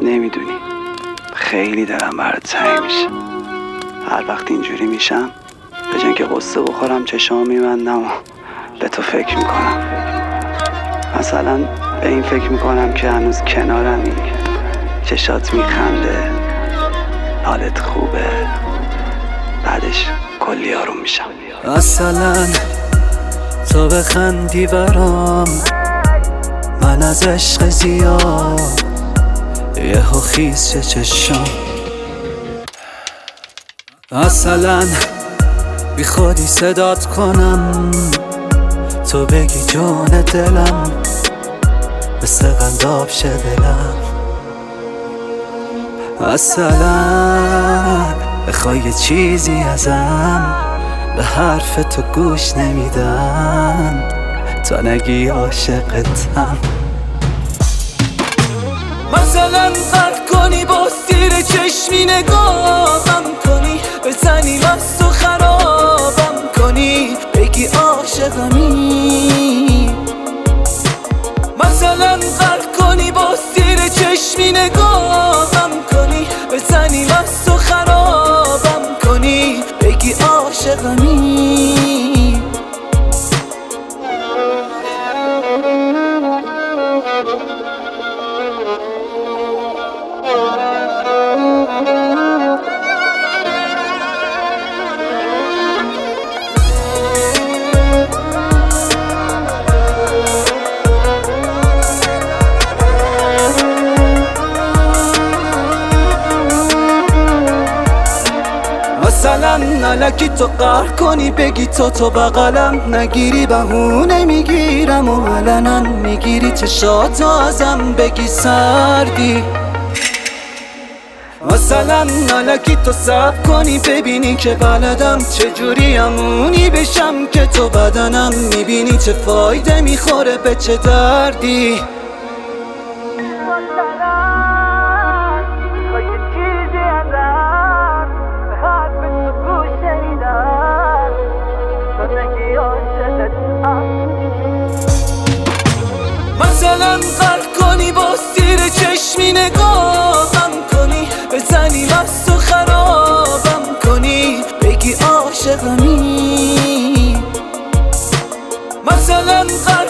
نمیدونی خیلی دلم برات تنگ میشه. هر وقت اینجوری میشم به جای که قصه بخورم چشام میبندم و به تو فکر میکنم. مثلا به این فکر میکنم که هنوز کنارمی، چشات میخنده، حالت خوبه، بعدش کلی آروم میشم. مثلا تو بخندی برام، من از عشق زیاد یهو خیس چشم. مثلا بی خودی صدات کنم، تو بگی جون دلم، مثل قنداب شه دلم. مثلا بخوای یه چیزی ازم، به حرف تو گوش نمیدم تا نگی عاشقتم. مثلا قد کنی با سیر چشمی نگاهم کنی، بزنی مست و خرابم کنی، بگی عاشقمی. مثلا قد کنی با سیر چشمی نگاهم کنی، بزنی مست و خرابم کنی، بگی عاشقمی. مثلا نلکی تو قهر کنی، بگی تو بغلم نگیری، بهونه میگیرم و علنا میگیری چشاتو ازم، بگی سردی. مثلا نلکی تو صبر کنی، ببینی که بلدم چجوری امونی بشم که تو بدنم، میبینی چه فایده میخوره به چه دردی. مثلا قرد کنی با سیر چشمی نگاهم کنی، بزنی مست و خرابم کنی، بگی عاشقمی. مثلا